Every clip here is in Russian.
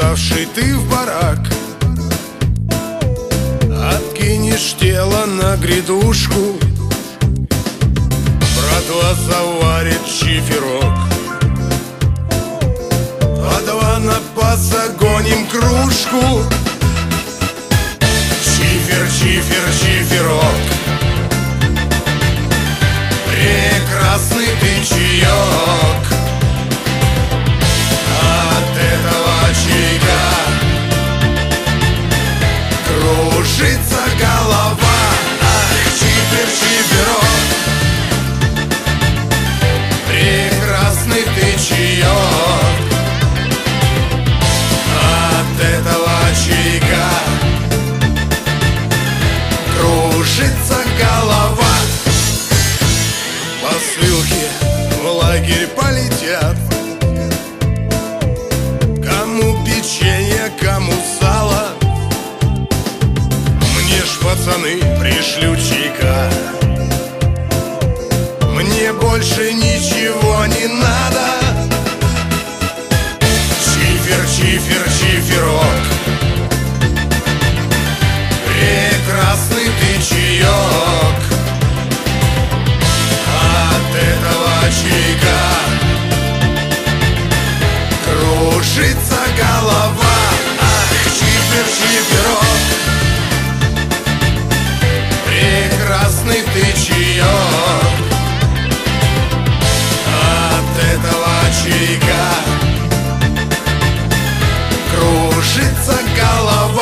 Уставший ты в барак, откинешь тело на грядушку, братва заварит чиферок. По два на пас загоним кружку. Чифер, чифер, чиферок. Прекрасный ты чаек. От этого чайка кружится голова. Ах, чифер, чиферок. Прекрасный ты чаек. От этого чайка кружится голова. Посылки в лагерь полетят. Кому печенье, кому сало. Мне ж пацаны пришлют чайка. Мне больше ничего не надо. Чифер, чифер, чиферок. Прекрасный ты чаек. От этого чайка кружится голова. Ах, чифер, чиферок. Прекрасный ты чаек. От этого чайка кружится голова.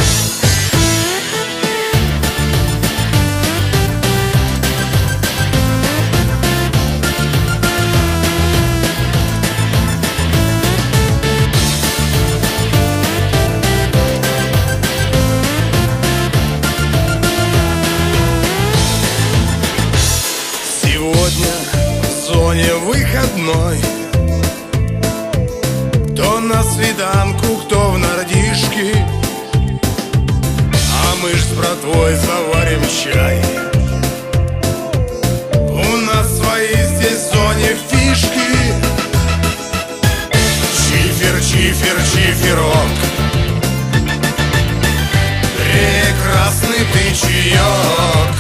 Сегодня в зоне выходной. Кто на свиданку, кто в нордишке. А мы ж с братвой заварим чай. У нас свои здесь в зоне фишки. Чифер, чифер, чиферок. Прекрасный ты чаек.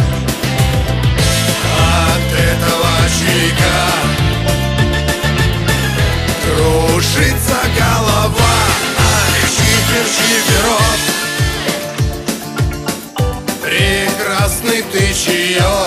От этого чайка кружится голова. Ах, чифер, чиферок. Прекрасный ты чаек.